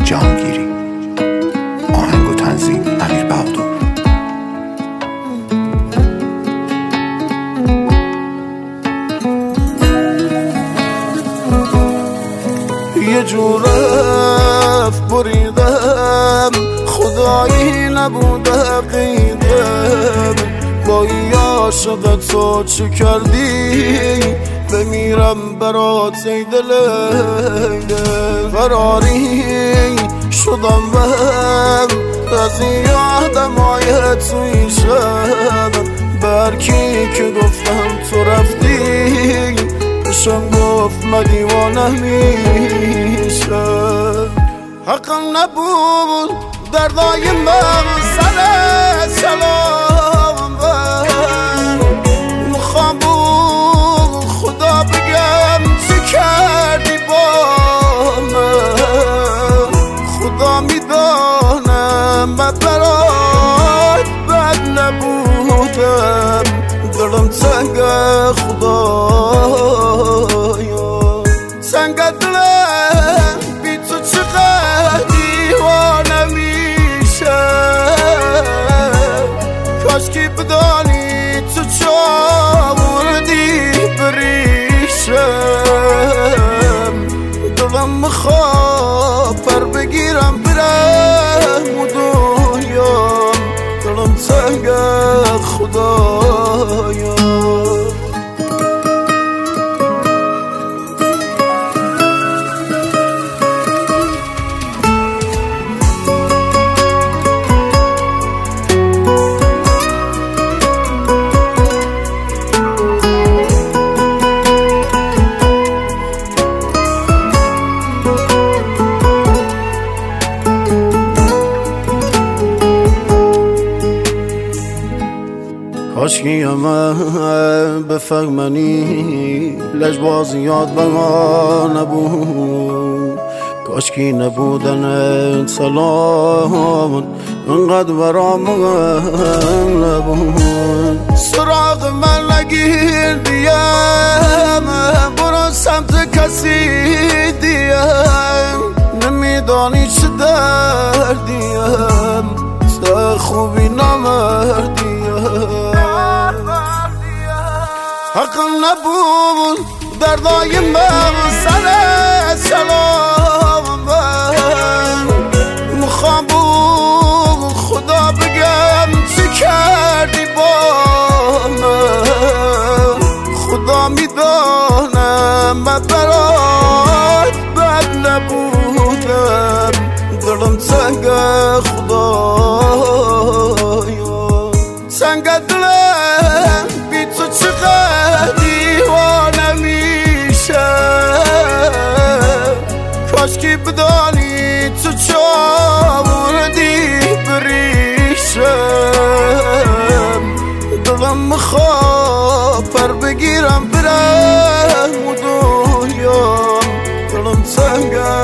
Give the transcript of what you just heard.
جهانگیری. آهنگ و تنظیم امیر بهادر. یه جور بریدم خدایی نبوده قیدم، با این عاشقت تو چه کردی؟ بمیرم برات ای دل فراری شدم من از این آدمای توی شب. برکی که گفتم تو رفتی بشم گفت من دیوانه میشه. حقم نبود دردای من سر سلام مخوام بود خدا بگم چی کردی با من. خدا میدانم من برات بد نبودم، دلم تنگ خدایا تنگ دلم بی تو چقدر دیوانه میشه. کاش که بدانی تو چاوردی بریشم. دلم میخواد پر بگیرم برم و دنیام، دلم تنگ خدایا. کاشکی همه بفهمنی لجبازیات به ما نبود. کاشکی نبودن سلام انقدر برام نبود. سراغ من نگیر دیم برو سمت کسی دیم، نمیدانی چه دردیم تو خوبی نمردیم. حقم نبود دردای من سر سلام مخوام بود خدا بگم چی کردی با من. خدا میدانم من برات بد نبودم، دلم تنگ خدایا تنگ دلم بی تو چقدر دیوانه میشه. کاش که بدانی تو چاوردی بریشم. دلم میخواد پر بگیرم برم و دنیام، دلم تنگ